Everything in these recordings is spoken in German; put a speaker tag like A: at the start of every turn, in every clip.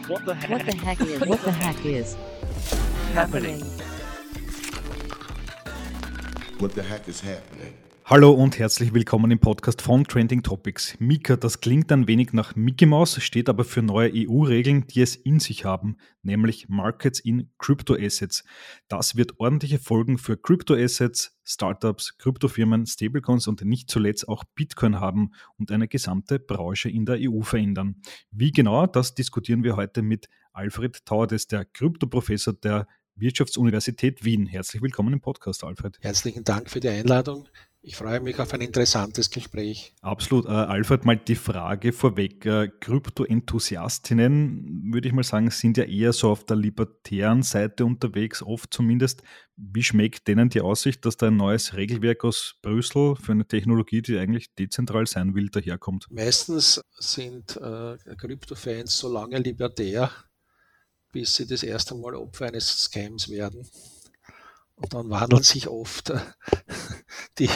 A: What the heck is happening?
B: What the heck is happening?
C: Hallo und herzlich willkommen im Podcast von Trending Topics. Mika, das klingt ein wenig nach Mickey Mouse, steht aber für neue EU-Regeln, die es in sich haben, nämlich Markets in Crypto-Assets. Das wird ordentliche Folgen für Crypto-Assets, Startups, Kryptofirmen, Stablecoins und nicht zuletzt auch Bitcoin haben und eine gesamte Branche in der EU verändern. Wie genau, das diskutieren wir heute mit Alfred Taudes, der Kryptoprofessor der Wirtschaftsuniversität Wien. Herzlich willkommen im Podcast, Alfred.
D: Herzlichen Dank für die Einladung. Ich freue mich auf ein interessantes Gespräch.
C: Absolut. Alfred, mal die Frage vorweg. Krypto-Enthusiastinnen, würde ich mal sagen, sind ja eher so auf der libertären Seite unterwegs, oft zumindest. Wie schmeckt denen die Aussicht, dass da ein neues Regelwerk aus Brüssel für eine Technologie, die eigentlich dezentral sein will, daherkommt?
D: Meistens sind Krypto-Fans so lange libertär, bis sie das erste Mal Opfer eines Scams werden. Und dann wandeln sich oft die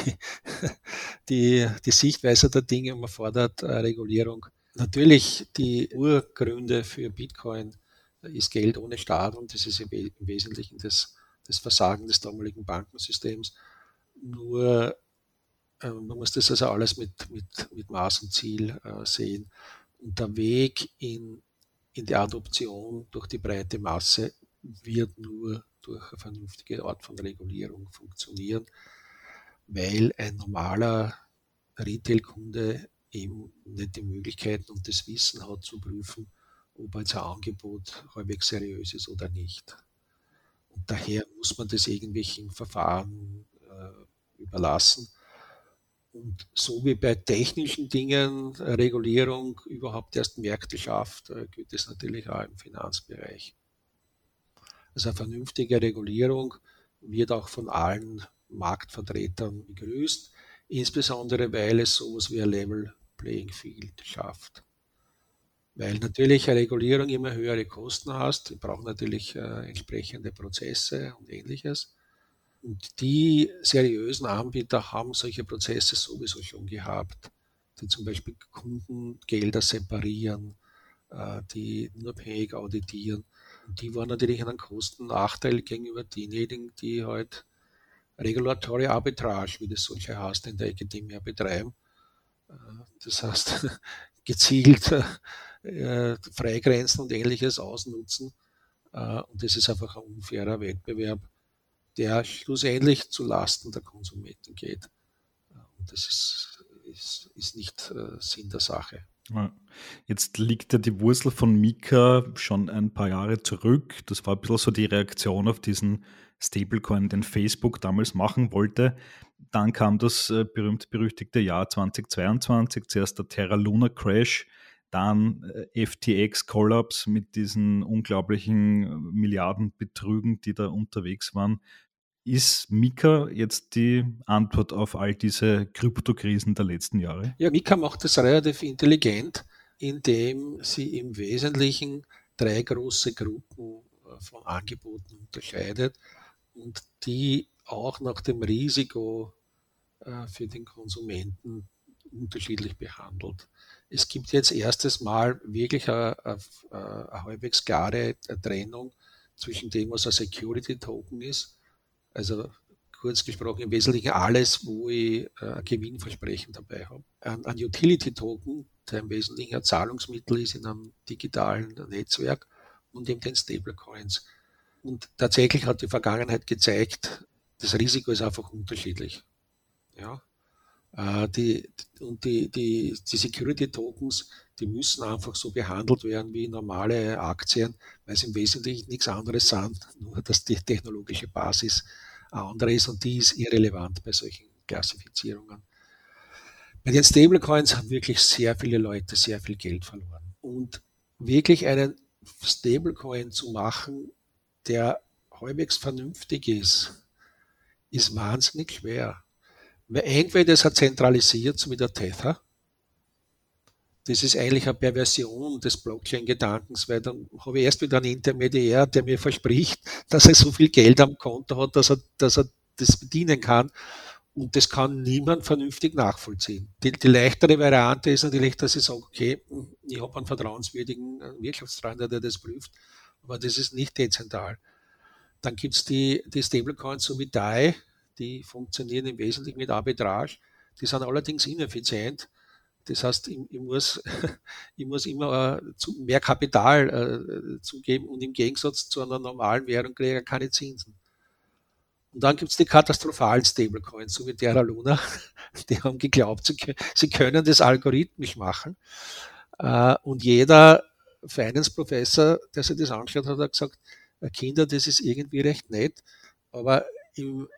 D: Sichtweise der Dinge und man fordert Regulierung. Natürlich, die Urgründe für Bitcoin ist Geld ohne Staat und das ist im Wesentlichen das Versagen des damaligen Bankensystems. Nur man muss das also alles mit Maß und Ziel sehen. Und der Weg in die Adoption durch die breite Masse wird nur durch eine vernünftige Art von Regulierung funktionieren, weil ein normaler Retail-Kunde eben nicht die Möglichkeiten und das Wissen hat zu prüfen, ob jetzt ein Angebot halbwegs seriös ist oder nicht. Und daher muss man das irgendwelchen Verfahren überlassen. Und so wie bei technischen Dingen Regulierung überhaupt erst Märkte schafft, gilt es natürlich auch im Finanzbereich. Also eine vernünftige Regulierung wird auch von allen Marktvertretern begrüßt, insbesondere weil es sowas wie ein Level Playing Field schafft. Weil natürlich eine Regulierung immer höhere Kosten hast, ich brauche natürlich entsprechende Prozesse und Ähnliches. Und die seriösen Anbieter haben solche Prozesse sowieso schon gehabt, die zum Beispiel Kundengelder separieren, die unabhängig auditieren. Und die waren natürlich einen Kostennachteil gegenüber denjenigen, die halt Regulatory Arbitrage, wie das solche heißt, in der Akademie betreiben. Das heißt, gezielt Freigrenzen und Ähnliches ausnutzen. Und das ist einfach ein unfairer Wettbewerb, der schlussendlich zu Lasten der Konsumenten geht. Und das ist nicht Sinn der Sache.
C: Jetzt liegt ja die Wurzel von Mika schon ein paar Jahre zurück. Das war ein bisschen so die Reaktion auf diesen Stablecoin, den Facebook damals machen wollte. Dann kam das berühmt-berüchtigte Jahr 2022, zuerst der Terra Luna Crash, dann FTX Collapse mit diesen unglaublichen Milliardenbetrügen, die da unterwegs waren. Ist Mika jetzt die Antwort auf all diese Kryptokrisen der letzten Jahre?
D: Ja, Mika macht das relativ intelligent, indem sie im Wesentlichen 3 große Gruppen von Angeboten unterscheidet und die auch nach dem Risiko für den Konsumenten unterschiedlich behandelt. Es gibt jetzt erstes Mal wirklich eine halbwegs klare Trennung zwischen dem, was ein Security Token ist, also kurz gesprochen im Wesentlichen alles, wo ich ein Gewinnversprechen dabei habe. Ein Utility-Token, der im Wesentlichen ein Zahlungsmittel ist in einem digitalen Netzwerk und eben den Stablecoins. Und tatsächlich hat die Vergangenheit gezeigt, das Risiko ist einfach unterschiedlich. Ja? Die Security-Tokens, die müssen einfach so behandelt werden wie normale Aktien, weil es im Wesentlichen nichts anderes sind, nur dass die technologische Basis eine andere ist und die ist irrelevant bei solchen Klassifizierungen. Bei den Stablecoins haben wirklich sehr viele Leute sehr viel Geld verloren. Und wirklich einen Stablecoin zu machen, der halbwegs vernünftig ist wahnsinnig schwer. Weil entweder ist er zentralisiert, so wie der Tether. Das ist eigentlich eine Perversion des Blockchain-Gedankens, weil dann habe ich erst wieder einen Intermediär, der mir verspricht, dass er so viel Geld am Konto hat, dass er das bedienen kann. Und das kann niemand vernünftig nachvollziehen. Die leichtere Variante ist natürlich, dass ich sage, okay, ich habe einen vertrauenswürdigen Wirtschaftsfreund, der das prüft, aber das ist nicht dezentral. Dann gibt es die Stablecoins so wie DAI, die funktionieren im Wesentlichen mit Arbitrage. Die sind allerdings ineffizient. Das heißt, ich muss immer mehr Kapital zugeben und im Gegensatz zu einer normalen Währung kriege ich keine Zinsen. Und dann gibt es die katastrophalen Stablecoins, so wie Terra Luna. Die haben geglaubt, sie können das algorithmisch machen. Und jeder Finance-Professor, der sich das angeschaut hat, hat gesagt, Kinder, das ist irgendwie recht nett, aber im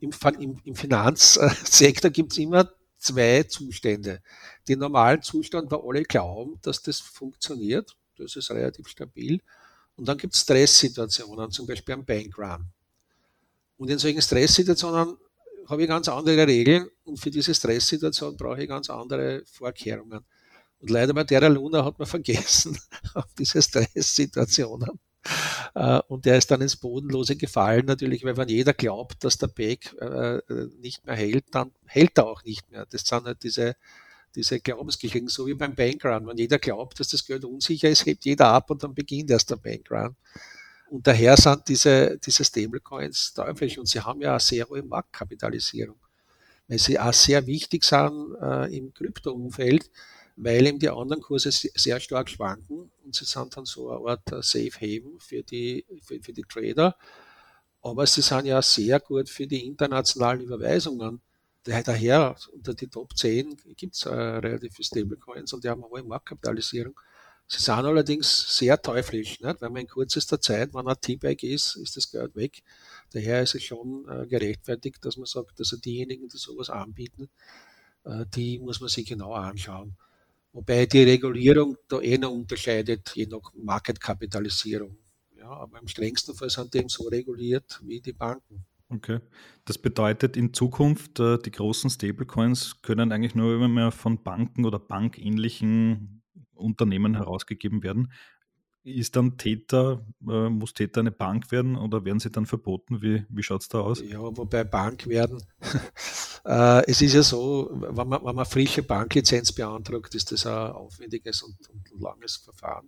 D: Finanzsektor gibt es immer zwei Zustände. Den normalen Zustand, wo alle glauben, dass das funktioniert, das ist relativ stabil. Und dann gibt es Stresssituationen, zum Beispiel am Bankrun. Und in solchen Stresssituationen habe ich ganz andere Regeln und für diese Stresssituation brauche ich ganz andere Vorkehrungen. Und leider bei Terra Luna hat man vergessen auf diese Stresssituationen. Und der ist dann ins Bodenlose gefallen, natürlich, weil wenn jeder glaubt, dass der Back nicht mehr hält, dann hält er auch nicht mehr. Das sind halt diese Glaubensgeschichten, so wie beim Bankrun. Wenn jeder glaubt, dass das Geld unsicher ist, hebt jeder ab und dann beginnt erst der Bankrun. Und daher sind diese Stablecoins teuflisch und sie haben ja eine sehr hohe Marktkapitalisierung, weil sie auch sehr wichtig sind im Krypto-Umfeld, weil eben die anderen Kurse sehr stark schwanken und sie sind dann so eine Art Safe Haven für die Trader. Aber sie sind ja sehr gut für die internationalen Überweisungen. Daher unter die Top 10 gibt es relativ viele Stablecoins und die haben eine hohe Marktkapitalisierung. Sie sind allerdings sehr teuflisch, nicht? Weil man in kürzester Zeit, wenn ein T-Bag ist das Geld weg. Daher ist es schon gerechtfertigt, dass man sagt, dass diejenigen, die sowas anbieten, die muss man sich genau anschauen. Wobei die Regulierung da noch unterscheidet, je nach Marketkapitalisierung. Ja, aber im strengsten Fall sind die eben so reguliert wie die Banken.
C: Okay. Das bedeutet in Zukunft, die großen Stablecoins können eigentlich nur immer mehr von Banken oder bankähnlichen Unternehmen herausgegeben werden. Ist dann muss Tether eine Bank werden oder werden sie dann verboten? Wie schaut es da aus?
D: Ja, wobei Bank werden, es ist ja so, wenn man frische Banklizenz beantragt, ist das ein aufwendiges und langes Verfahren.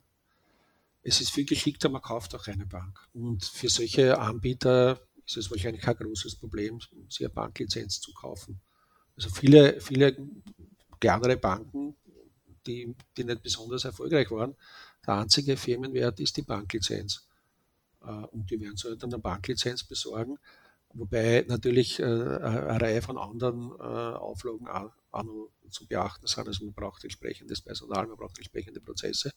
D: Es ist viel geschickter, man kauft auch eine Bank. Und für solche Anbieter ist es wahrscheinlich kein großes Problem, sich eine Banklizenz zu kaufen. Also viele kleinere Banken, die nicht besonders erfolgreich waren, der einzige Firmenwert ist die Banklizenz. Und die werden so halt eine Banklizenz besorgen, wobei natürlich eine Reihe von anderen Auflagen auch noch zu beachten sind. Also man braucht entsprechendes Personal, man braucht entsprechende Prozesse.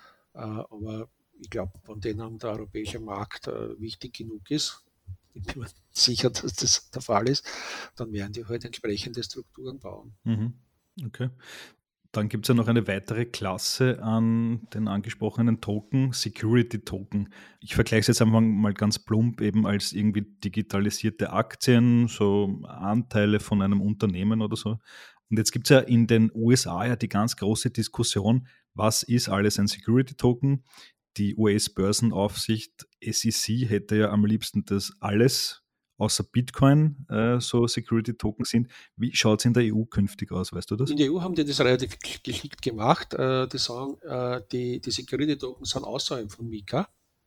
D: Aber ich glaube, von denen der europäische Markt wichtig genug ist, ich bin mir sicher, dass das der Fall ist, dann werden die halt entsprechende Strukturen bauen.
C: Mhm. Okay. Dann gibt es ja noch eine weitere Klasse an den angesprochenen Token, Security Token. Ich vergleiche es jetzt einfach mal ganz plump eben als irgendwie digitalisierte Aktien, so Anteile von einem Unternehmen oder so. Und jetzt gibt es ja in den USA ja die ganz große Diskussion, was ist alles ein Security Token? Die US-Börsenaufsicht SEC hätte ja am liebsten, dass alles außer Bitcoin so Security Token sind. Wie schaut es in der EU künftig aus, weißt du das?
D: In der EU haben die das relativ geschickt gemacht. Die sagen, die Security Token sind außerhalb von MiCA,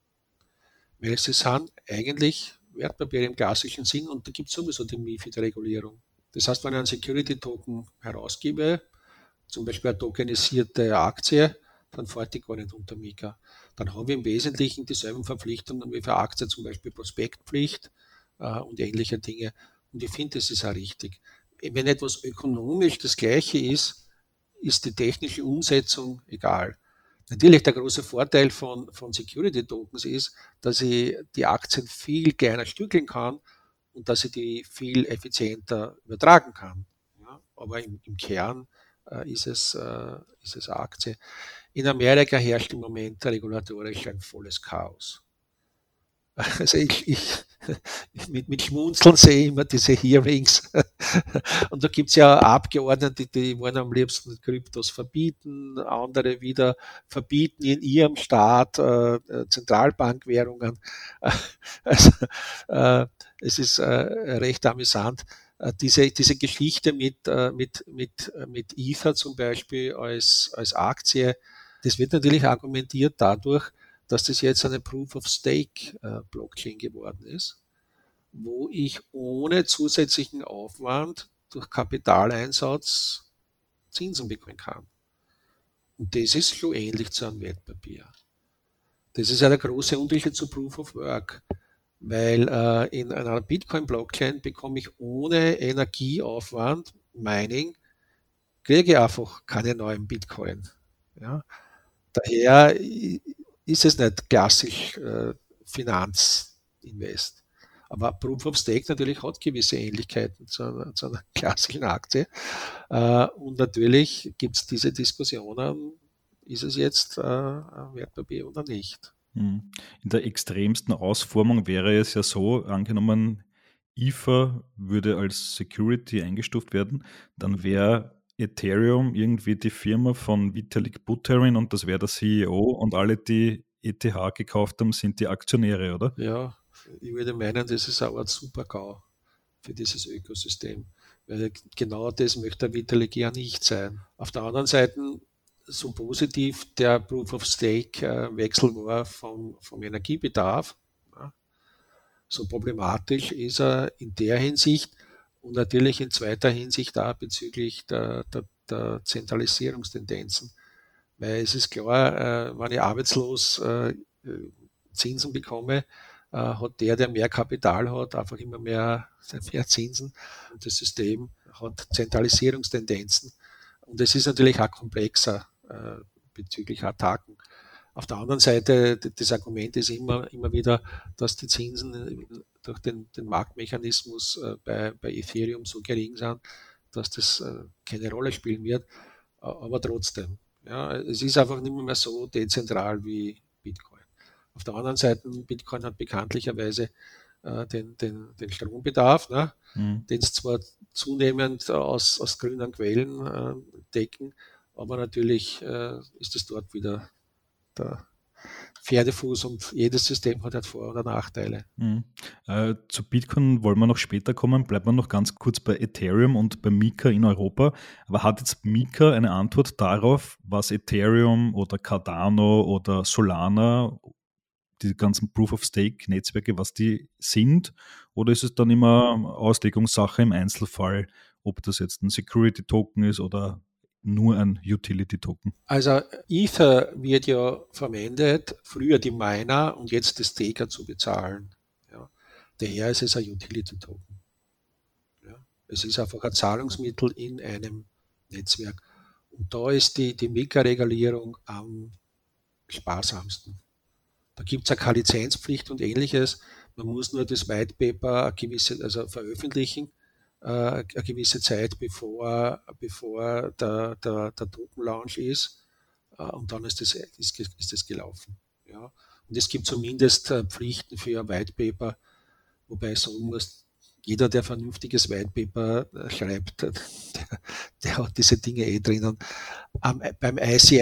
D: weil sie sind eigentlich Wertpapiere im klassischen Sinn und da gibt es sowieso die MiFID-Regulierung. Das heißt, wenn ich einen Security Token herausgebe, zum Beispiel eine tokenisierte Aktie, dann fällt die gar nicht unter MiCA. Dann habe ich im Wesentlichen dieselben Verpflichtungen wie für Aktie, zum Beispiel Prospektpflicht und ähnliche Dinge. Und ich finde, das ist auch richtig. Wenn etwas ökonomisch das Gleiche ist, ist die technische Umsetzung egal. Natürlich der große Vorteil von Security Tokens ist, dass ich die Aktien viel kleiner stückeln kann und dass ich die viel effizienter übertragen kann. Ja, aber im Kern ist es eine Aktie. In Amerika herrscht im Moment regulatorisch ein volles Chaos. Also ich mit Schmunzeln sehe ich immer diese Hearings. Und da gibt es ja Abgeordnete, die wollen am liebsten Kryptos verbieten, andere wieder verbieten in ihrem Staat Zentralbankwährungen. Also, es ist recht amüsant. Diese Geschichte mit Ether zum Beispiel als Aktie, das wird natürlich argumentiert dadurch, dass das jetzt eine Proof-of-Stake-Blockchain geworden ist, wo ich ohne zusätzlichen Aufwand durch Kapitaleinsatz Zinsen bekommen kann. Und das ist schon ähnlich zu einem Wertpapier. Das ist ja der große Unterschied zu Proof of Work, weil in einer Bitcoin-Blockchain bekomme ich ohne Energieaufwand, Mining, kriege ich einfach keine neuen Bitcoin. Ja? Daher ist es nicht klassisch Finanzinvest. Aber Proof of Stake natürlich hat gewisse Ähnlichkeiten zu einer klassischen Aktie. Und natürlich gibt es diese Diskussionen, ist es jetzt ein Wertpapier oder nicht.
C: In der extremsten Ausformung wäre es ja so, angenommen, Ether würde als Security eingestuft werden, dann wäre Ethereum irgendwie die Firma von Vitalik Buterin und das wäre der CEO und alle, die ETH gekauft haben, sind die Aktionäre, oder?
D: Ja, ich würde meinen, das ist eine Art Super-GAU für dieses Ökosystem. Weil genau das möchte der Vitalik ja nicht sein. Auf der anderen Seite, so positiv der Proof-of-Stake-Wechsel war vom Energiebedarf, ja, so problematisch ist er in der Hinsicht und natürlich in zweiter Hinsicht auch bezüglich der Zentralisierungstendenzen. Weil es ist klar, wenn ich arbeitslos Zinsen bekomme, hat der mehr Kapital hat, einfach immer mehr Zinsen. Und das System hat Zentralisierungstendenzen. Und es ist natürlich auch komplexer bezüglich Attacken. Auf der anderen Seite, das Argument ist immer wieder, dass die Zinsen durch den Marktmechanismus bei Ethereum so gering sind, dass das keine Rolle spielen wird. Aber trotzdem, ja, es ist einfach nicht mehr so dezentral wie Bitcoin. Auf der anderen Seite, Bitcoin hat bekanntlicherweise den Strombedarf, ne, den es zwar zunehmend aus grünen Quellen decken, aber natürlich ist es dort wieder der Pferdefuß und jedes System hat halt Vor- oder Nachteile.
C: Zu Bitcoin wollen wir noch später kommen. Bleiben wir noch ganz kurz bei Ethereum und bei Mika in Europa. Aber hat jetzt Mika eine Antwort darauf, was Ethereum oder Cardano oder Solana, die ganzen Proof-of-Stake-Netzwerke, was die sind? Oder ist es dann immer Auslegungssache im Einzelfall, ob das jetzt ein Security-Token ist oder nur ein Utility-Token?
D: Also Ether wird ja verwendet, früher die Miner und jetzt die Staker zu bezahlen. Ja. Daher ist es ein Utility-Token. Ja. Es ist einfach ein Zahlungsmittel in einem Netzwerk. Und da ist die Mika-Regulierung am sparsamsten. Da gibt es keine Lizenzpflicht und ähnliches. Man muss nur das White Paper veröffentlichen, eine gewisse Zeit bevor der Token-Launch ist. Und dann ist das gelaufen. Ja. Und es gibt zumindest Pflichten für ein White Paper, wobei ich sagen muss, jeder, der vernünftiges White Paper schreibt, der hat diese Dinge drinnen. Beim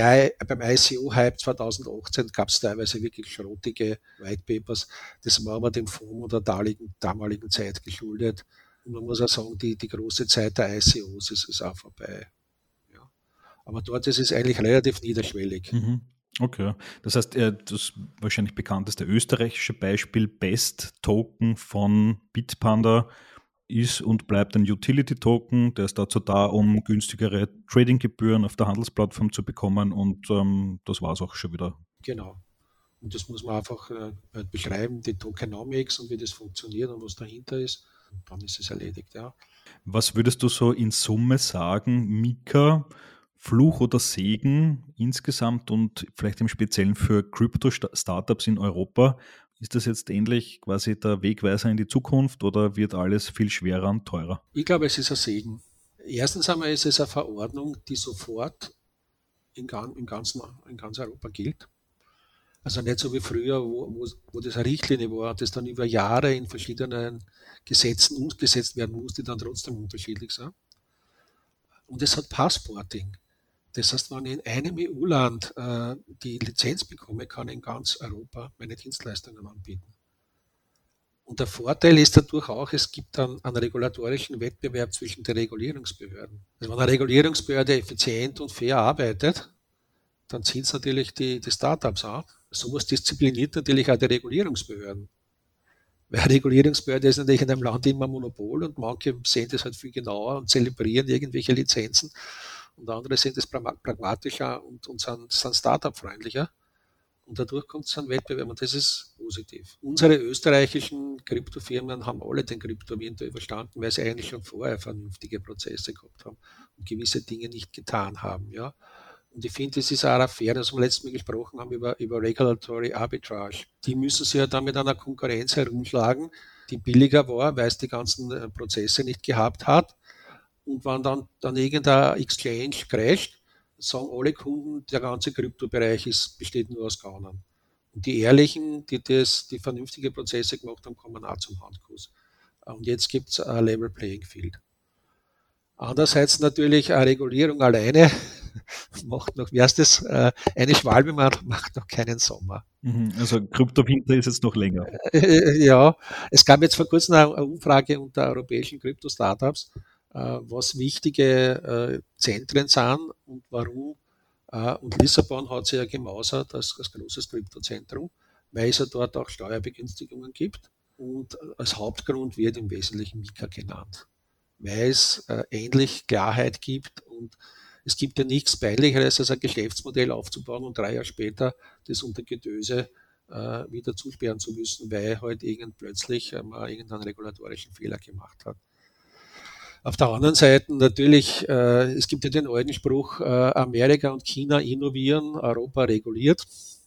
D: ICO-Hype 2018 gab es teilweise wirklich schrottige White Papers. Das war aber dem FOMO der damaligen Zeit geschuldet. Und man muss auch sagen, die große Zeit der ICOs ist auch vorbei. Ja. Aber dort ist es eigentlich relativ niederschwellig.
C: Okay, das heißt, das wahrscheinlich bekannteste österreichische Beispiel, Best Token von Bitpanda, ist und bleibt ein Utility-Token, der ist dazu da, um günstigere Trading-Gebühren auf der Handelsplattform zu bekommen und das war es auch schon wieder.
D: Genau. Und das muss man einfach beschreiben, die Tokenomics und wie das funktioniert und was dahinter ist. Und dann ist es erledigt, ja.
C: Was würdest du so in Summe sagen, Mika, Fluch oder Segen insgesamt und vielleicht im Speziellen für Crypto-Startups in Europa? Ist das jetzt ähnlich quasi der Wegweiser in die Zukunft oder wird alles viel schwerer und teurer?
D: Ich glaube, es ist ein Segen. Erstens einmal ist es eine Verordnung, die sofort in ganz Europa gilt. Also nicht so wie früher, wo das eine Richtlinie war, das dann über Jahre in verschiedenen Gesetzen umgesetzt werden musste, die dann trotzdem unterschiedlich sind. Und es hat Passporting. Das heißt, wenn ich in einem EU-Land die Lizenz bekomme, kann ich in ganz Europa meine Dienstleistungen anbieten. Und der Vorteil ist dadurch auch, es gibt einen regulatorischen Wettbewerb zwischen den Regulierungsbehörden. Also wenn eine Regulierungsbehörde effizient und fair arbeitet, dann zieht es natürlich die Startups an. Sowas diszipliniert natürlich auch die Regulierungsbehörden. Weil eine Regulierungsbehörde ist natürlich in einem Land immer ein Monopol und manche sehen das halt viel genauer und zelebrieren irgendwelche Lizenzen und andere sehen das pragmatischer und sind Startup-freundlicher. Und dadurch kommt es zu einem Wettbewerb und das ist positiv. Unsere österreichischen Kryptofirmen haben alle den Kryptowinter überstanden, weil sie eigentlich schon vorher vernünftige Prozesse gehabt haben und gewisse Dinge nicht getan haben. Ja. Und ich finde, das ist auch fair, dass wir letztes Mal gesprochen haben über Regulatory Arbitrage. Die müssen sich ja dann mit einer Konkurrenz herumschlagen, die billiger war, weil es die ganzen Prozesse nicht gehabt hat. Und wenn dann irgendein Exchange crasht, sagen alle Kunden, der ganze Kryptobereich besteht nur aus Gaunern. Und die Ehrlichen, die vernünftige Prozesse gemacht haben, kommen auch zum Handkuss. Und jetzt gibt es ein Level Playing Field. Andererseits natürlich eine Regulierung alleine macht noch, wie heißt das, eine Schwalbe macht noch keinen Sommer.
C: Also Kryptowinter ist jetzt noch länger.
D: Ja, es gab jetzt vor kurzem eine Umfrage unter europäischen Krypto-Startups, was wichtige Zentren sind und warum. Und Lissabon hat sich ja gemausert als großes Kryptozentrum, weil es ja dort auch Steuerbegünstigungen gibt. Und als Hauptgrund wird im Wesentlichen Mika genannt, weil es endlich Klarheit gibt und es gibt ja nichts Peinlicheres, als ein Geschäftsmodell aufzubauen und 3 Jahre später das unter Gedöse wieder zusperren zu müssen, weil halt plötzlich man irgendeinen regulatorischen Fehler gemacht hat. Auf der anderen Seite natürlich, es gibt ja den alten Spruch, Amerika und China innovieren, Europa reguliert.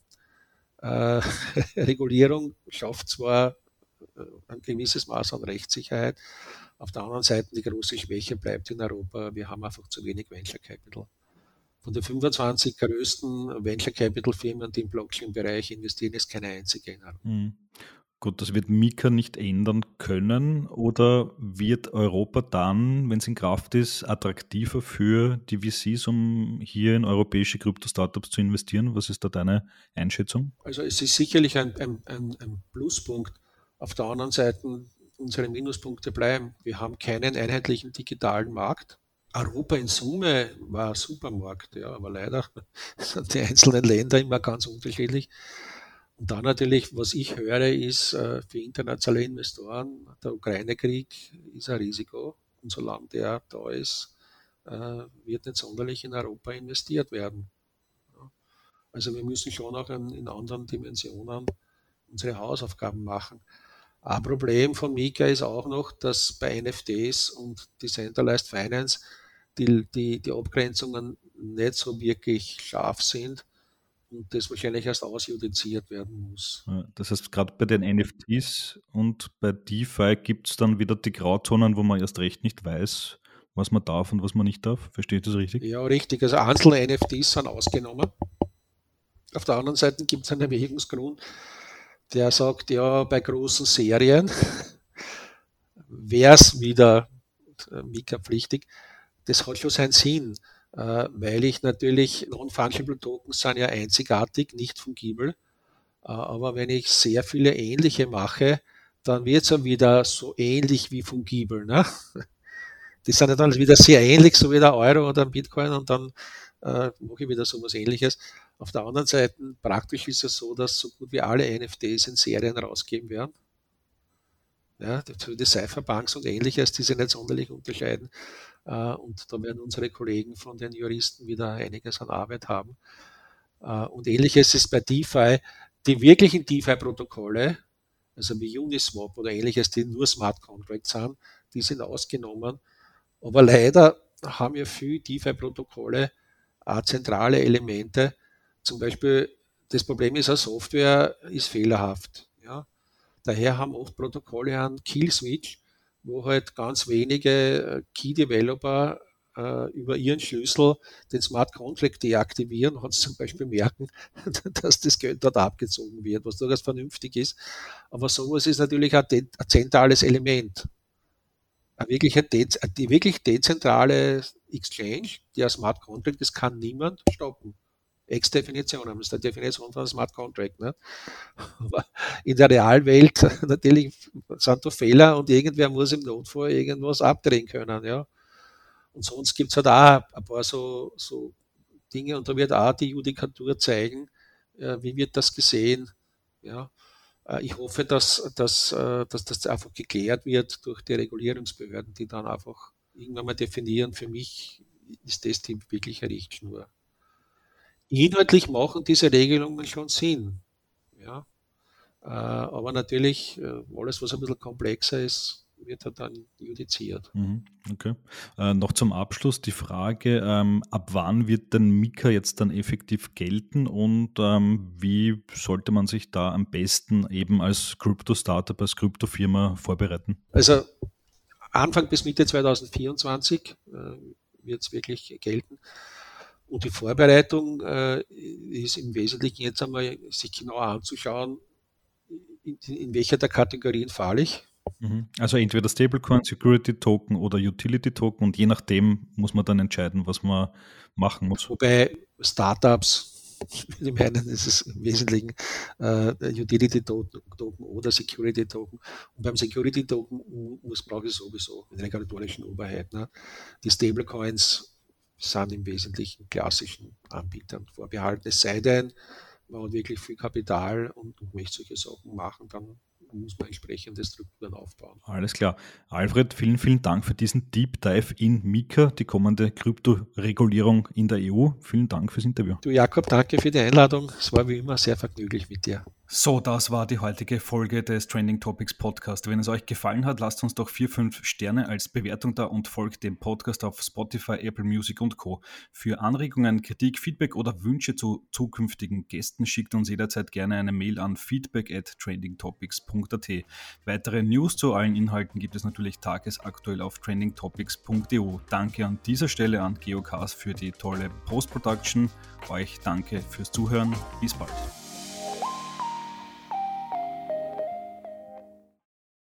D: Regulierung schafft zwar ein gewisses Maß an Rechtssicherheit, auf der anderen Seite die große Schwäche bleibt in Europa, wir haben einfach zu wenig Venture Capital. Von den 25 größten Venture Capital Firmen, die im Blockchain-Bereich investieren, ist keine einzige in Europa.
C: Gut, das wird Mika nicht ändern können, oder wird Europa dann, wenn es in Kraft ist, attraktiver für die VCs, um hier in europäische Krypto-Startups zu investieren? Was ist da deine Einschätzung?
D: Also es ist sicherlich ein Pluspunkt. Auf der anderen Seite, unsere Minuspunkte bleiben. Wir haben keinen einheitlichen digitalen Markt. Europa in Summe war ein Supermarkt, ja, aber leider sind die einzelnen Länder immer ganz unterschiedlich. Und dann natürlich, was ich höre, ist für internationale Investoren, der Ukraine-Krieg ist ein Risiko. Und solange der da ist, wird nicht sonderlich in Europa investiert werden. Also wir müssen schon auch in anderen Dimensionen unsere Hausaufgaben machen. Ein Problem von Mika ist auch noch, dass bei NFTs und Decentralized Finance die Abgrenzungen nicht so wirklich scharf sind und das wahrscheinlich erst ausjudiziert werden muss.
C: Das heißt, gerade bei den NFTs und bei DeFi gibt es dann wieder die Grauzonen, wo man erst recht nicht weiß, was man darf und was man nicht darf. Verstehe ich das richtig?
D: Ja, richtig. Also einzelne NFTs sind ausgenommen. Auf der anderen Seite gibt es einen Erwägungsgrund, der sagt, ja, bei großen Serien wäre es wieder Mika-pflichtig. Das hat schon seinen Sinn, weil ich natürlich, Non-Fungible Tokens sind ja einzigartig, nicht fungibel. Aber wenn ich sehr viele ähnliche mache, dann wird es ja wieder so ähnlich wie fungibel. Ne? Die sind ja dann wieder sehr ähnlich, so wie der Euro oder ein Bitcoin, und dann mache ich wieder so was Ähnliches. Auf der anderen Seite, praktisch ist es so, dass so gut wie alle NFTs in Serien rausgeben werden. Ja, die Cypherpunks und Ähnliches, die sich nicht sonderlich unterscheiden. Und da werden unsere Kollegen von den Juristen wieder einiges an Arbeit haben. Und Ähnliches ist bei DeFi. Die wirklichen DeFi-Protokolle, also wie Uniswap oder Ähnliches, die nur Smart Contracts sind, die sind ausgenommen. Aber leider haben ja viele DeFi-Protokolle zentrale Elemente. Zum Beispiel, das Problem ist, eine Software ist fehlerhaft. Ja. Daher haben oft Protokolle einen Kill-Switch, wo halt ganz wenige Key-Developer über ihren Schlüssel den Smart Contract deaktivieren und zum Beispiel merken, dass das Geld dort abgezogen wird, was durchaus vernünftig ist. Aber sowas ist natürlich ein zentrales Element. Die wirklich dezentrale Exchange, die ein Smart Contract, das kann niemand stoppen. Ex-Definition, das ist die Definition von Smart Contract. Nicht? Aber in der Realwelt natürlich sind da Fehler und irgendwer muss im Notfall irgendwas abdrehen können. Ja? Und sonst gibt es halt auch ein paar so Dinge und da wird auch die Judikatur zeigen, wie wird das gesehen. Ja? Ich hoffe, dass das einfach geklärt wird durch die Regulierungsbehörden, die dann einfach irgendwann mal definieren, für mich ist das die wirkliche Richtschnur. Inhaltlich machen diese Regelungen schon Sinn. Ja? Aber natürlich, alles, was ein bisschen komplexer ist, wird halt dann judiziert.
C: Okay. Noch zum Abschluss die Frage, ab wann wird denn Mika jetzt dann effektiv gelten und wie sollte man sich da am besten eben als Krypto-Startup, als Kryptofirma vorbereiten?
D: Also Anfang bis Mitte 2024 wird es wirklich gelten. Und die Vorbereitung ist im Wesentlichen jetzt einmal, sich genauer anzuschauen, in welcher der Kategorien falle ich.
C: Also entweder Stablecoin, Security Token oder Utility Token und je nachdem muss man dann entscheiden, was man machen muss.
D: Wobei Startups, ich meine, das ist im Wesentlichen Utility Token oder Security Token. Und beim Security Token brauche ich sowieso eine regulatorischen Oberheit. Ne? Die Stablecoins sind im Wesentlichen klassischen Anbietern vorbehalten. Es sei denn, man hat wirklich viel Kapital und möchte solche Sachen machen, dann muss man entsprechende Strukturen aufbauen.
C: Alles klar. Alfred, vielen, vielen Dank für diesen Deep Dive in Mika, die kommende Kryptoregulierung in der EU. Vielen Dank fürs Interview.
D: Du Jakob, danke für die Einladung. Es war wie immer sehr vergnüglich mit dir.
C: So, das war die heutige Folge des Trending Topics Podcast. Wenn es euch gefallen hat, lasst uns doch 4-5 Sterne als Bewertung da und folgt dem Podcast auf Spotify, Apple Music und Co. Für Anregungen, Kritik, Feedback oder Wünsche zu zukünftigen Gästen schickt uns jederzeit gerne eine Mail an feedback@trendingtopics.at. Weitere News zu allen Inhalten gibt es natürlich tagesaktuell auf trendingtopics.eu. Danke an dieser Stelle an Geocast für die tolle Post-Production. Euch danke fürs Zuhören. Bis bald.